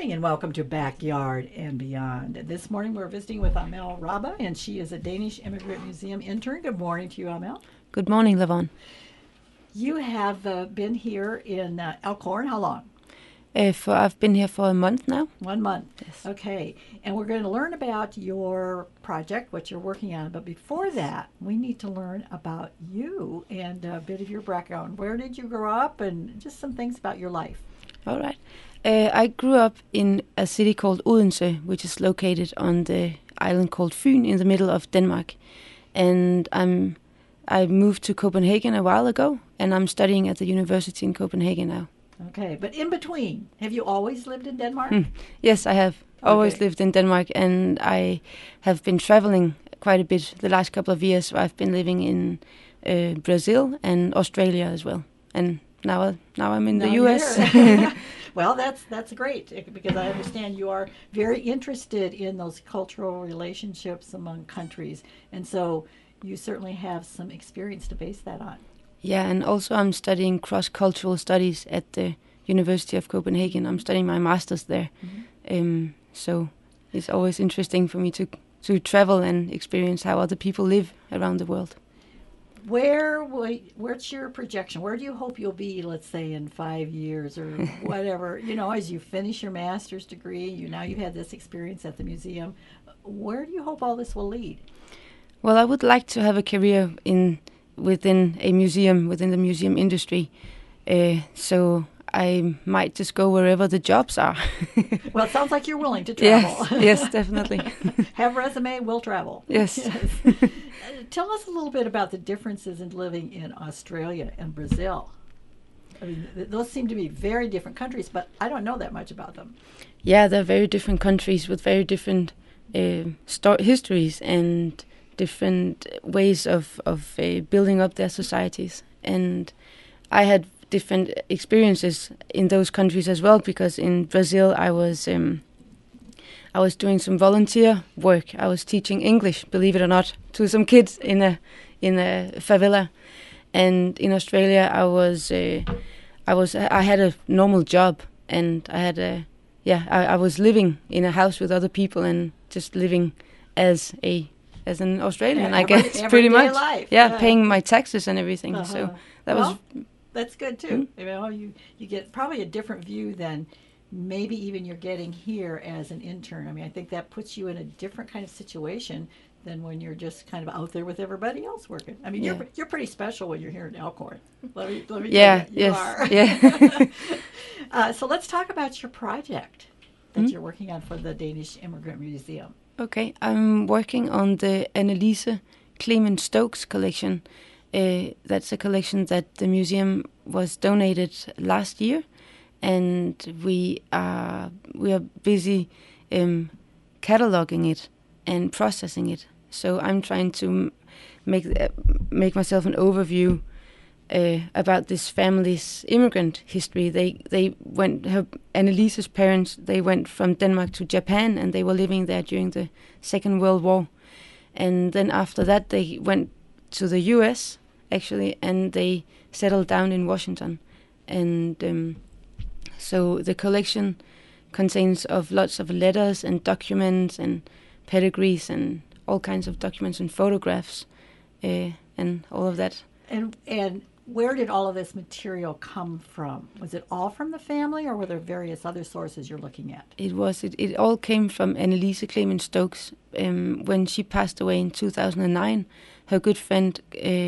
morning and welcome to Backyard and Beyond. This morning we're visiting with Amel Rabba, and she is a Danish Immigrant Museum intern. Good morning to you, Amel. Good morning, Lavon. You have been here in Elkhorn. How long? I've been here for a month now. 1 month. Yes. Okay. And we're going to learn about your project, what you're working on. But before that, we need to learn about you and a bit of your background. Where did you grow up and just some things about your life? All right. I grew up in a city called Odense, which is located on the island called Fyn in the middle of Denmark. And I moved to Copenhagen a while ago, and I'm studying at the university in Copenhagen now. Okay, but in between, have you always lived in Denmark? Yes, I have always Okay. lived in Denmark, and I have been traveling quite a bit the last couple of years. I've been living in Brazil and Australia as well, and now I'm in the Now US. you're here. Well, that's great because I understand you are very interested in those cultural relationships among countries, and so you certainly have some experience to base that on. Yeah, and also I'm studying cross-cultural studies at the University of Copenhagen. I'm studying my master's there. So it's always interesting for me to travel and experience how other people live around the world. Where's your projection? Where do you hope you'll be, let's say, in 5 years or whatever? As you finish your master's degree, you've had this experience at the museum. Where do you hope all this will lead? Well, I would like to have a career within a museum, within the museum industry. So I might just go wherever the jobs are. Well, it sounds like you're willing to travel. Yes, definitely. Have resume, will travel. Yes. Tell us a little bit about the differences in living in Australia and Brazil. I mean, those seem to be very different countries, but I don't know that much about them. Yeah, they're very different countries with very different histories and different ways of building up their societies. And I had different experiences in those countries as well, because in Brazil I was doing some volunteer work. I was teaching English, believe it or not, to some kids in a favela. And in Australia I had a normal job, and I was living in a house with other people and just living as an Australian, I guess, pretty much. Life. Yeah, paying my taxes and everything. So that's good too. You get probably a different view than maybe even you're getting here as an intern. I mean, I think that puts you in a different kind of situation than when you're just kind of out there with everybody else working. I mean, you're pretty special when you're here in Elkhorn. Let me tell you, you are. Yeah. So let's talk about your project that you're working on for the Danish Immigrant Museum. Okay, I'm working on the Annelise Clement Stokes collection. That's a collection that the museum was donated last year, and we are busy cataloging it and processing it. So I'm trying to make myself an overview about this family's immigrant history. Annelise's parents, they went from Denmark to Japan, and they were living there during the Second World War. And then after that, they went to the U.S., actually, and they settled down in Washington. And so the collection contains of lots of letters and documents and pedigrees and all kinds of documents and photographs and all of that. And where did all of this material come from? Was it all from the family, or were there various other sources you're looking at? It all came from Annelise Clement Stokes. When she passed away in 2009, her good friend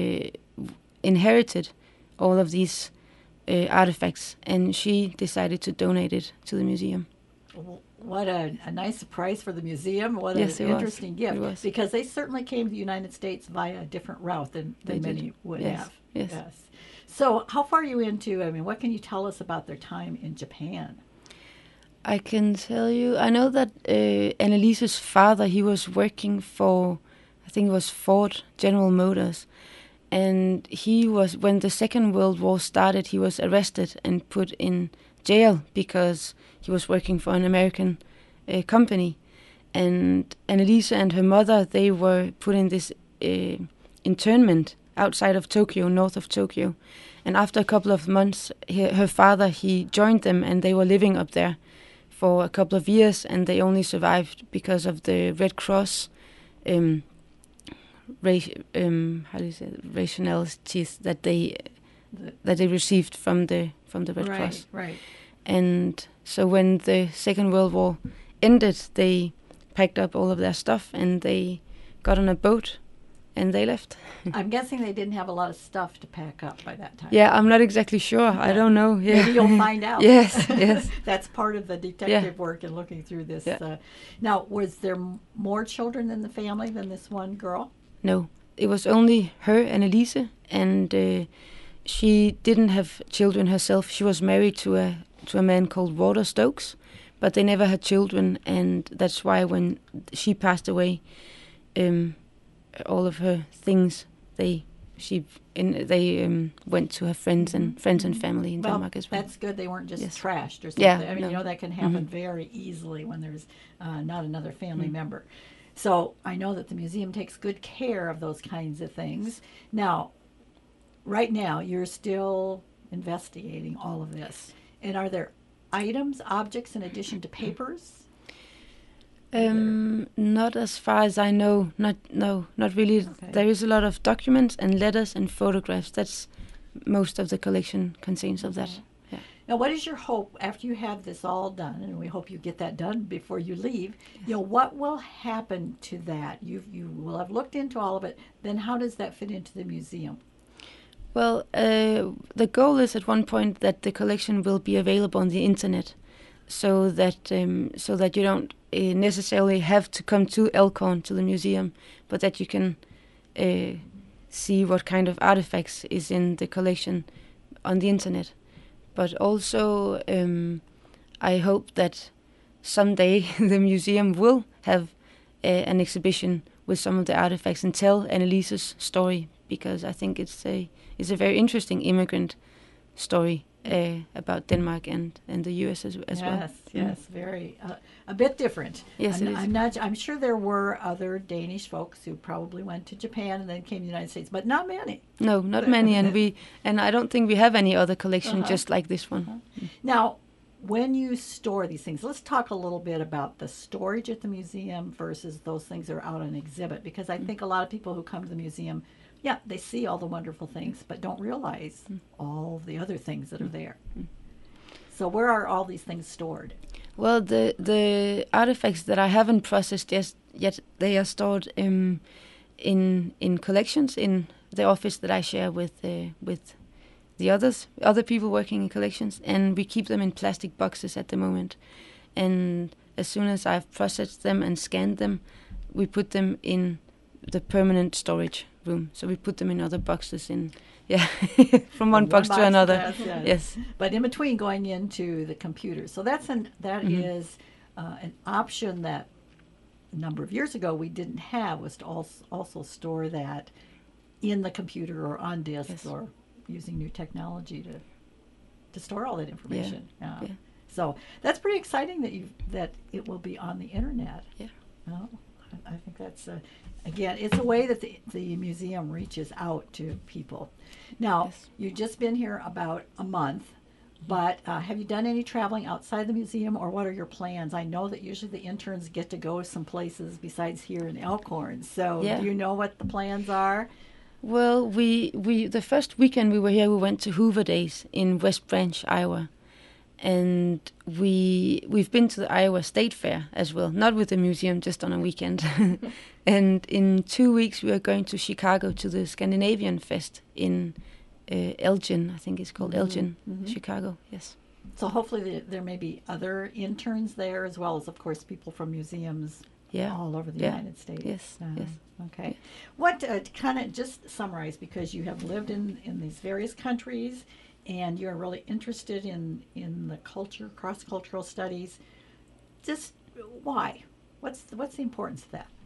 inherited all of these artifacts, and she decided to donate it to the museum. What a nice surprise for the museum. What Yes, an interesting gift. It was. Because they certainly came to the United States via a different route than many would have. Yes. So how far are you into, what can you tell us about their time in Japan? I can tell you, I know that Annelise's father, he was working for, I think it was Ford General Motors. And when the Second World War started, he was arrested and put in jail because he was working for an American company. And Annelise and her mother, they were put in this internment outside of Tokyo, north of Tokyo. And after a couple of months, her father, he joined them, and they were living up there for a couple of years, and they only survived because of the Red Cross how do you say it? Rationalities that they received from the Red Cross. Right. And so when the Second World War ended, they packed up all of their stuff and they got on a boat and they left. I'm guessing they didn't have a lot of stuff to pack up by that time. Yeah, I'm not exactly sure. Okay. I don't know. Yeah. Maybe you'll find out. Yes. That's part of the detective work and looking through this. Yeah. Now, was there more children in the family than this one girl? No, it was only her and Elise, and she didn't have children herself. She was married to a man called Walter Stokes, but they never had children, and that's why when she passed away, all of her things they went to her friends and family in Denmark as well. That's good. They weren't just Yes. trashed or something. Yeah, I mean, no. that can happen very easily when there's not another family member. So I know that the museum takes good care of those kinds of things. Now, right now, you're still investigating all of this. And are there items, objects, in addition to papers? Not as far as I know. Not really. Okay. There is a lot of documents and letters and photographs. That's most of the collection contains of that. Yeah. Now, what is your hope after you have this all done, and we hope you get that done before you leave? Yes. What will happen to that? You will have looked into all of it. Then how does that fit into the museum? Well, the goal is at one point that the collection will be available on the internet, so that you don't necessarily have to come to Elkhorn to the museum, but that you can see what kind of artifacts is in the collection on the internet. But also, I hope that someday the museum will have an exhibition with some of the artifacts and tell Annelise's story, because I think it's a very interesting immigrant story about Denmark and the U.S. as well. Yes, very a bit different. Yes, it is. I'm sure there were other Danish folks who probably went to Japan and then came to the United States, but not many. No, not many, and I don't think we have any other collection just like this one. Now, when you store these things, let's talk a little bit about the storage at the museum versus those things that are out on exhibit, because I think a lot of people who come to the museum, they see all the wonderful things, but don't realize all the other things that are there. So where are all these things stored? Well, the artifacts that I haven't processed yet, they are stored in collections in the office that I share with the other people working in collections, and we keep them in plastic boxes at the moment. And as soon as I've processed them and scanned them, we put them in the permanent storage room. So we put them in other boxes from one box to another. Yes. But in between going into the computer. So that is an option that a number of years ago we didn't have, was to also store that in the computer or on disks or using new technology to store all that information. So that's pretty exciting that it will be on the internet. Yeah. I think that's again, it's a way that the museum reaches out to people. Now, you've just been here about a month, but have you done any traveling outside the museum, or what are your plans? I know that usually the interns get to go some places besides here in Elkhorn. So do you know what the plans are? Well, we the first weekend we were here, we went to Hoover Days in West Branch, Iowa. And we've been to the Iowa State Fair as well, not with the museum, just on a weekend. And in 2 weeks we are going to Chicago to the Scandinavian Fest in Elgin, I think it's called Elgin, Chicago. Yes. So hopefully there may be other interns there, as well as, of course, people from museums all over the United States. Yes. Okay. Yeah. What kind of just summarize, because you have lived in these various countries, and you're really interested in the culture, cross-cultural studies. Just why? What's the importance of that?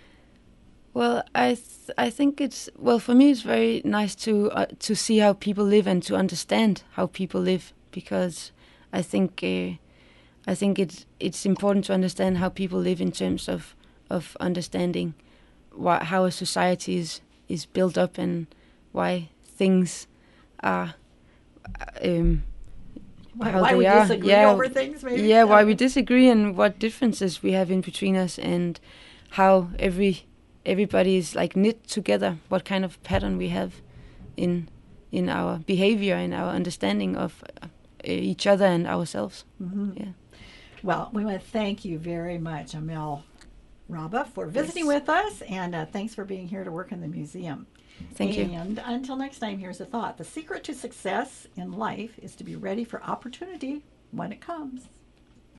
Well, I think for me it's very nice to see how people live and to understand how people live, because I think it's important to understand how people live in terms of understanding how a society is built up and why things are how why they we are. disagree Yeah, over things, maybe. yeah, why we disagree and what differences we have in between us, and how everybody is like knit together. What kind of pattern we have in our behavior and our understanding of each other and ourselves. Mm-hmm. Yeah. Well, we want to thank you very much, Amel Raba, for visiting Yes. with us, and thanks for being here to work in the museum. Thank you. And until next time, here's a thought. The secret to success in life is to be ready for opportunity when it comes.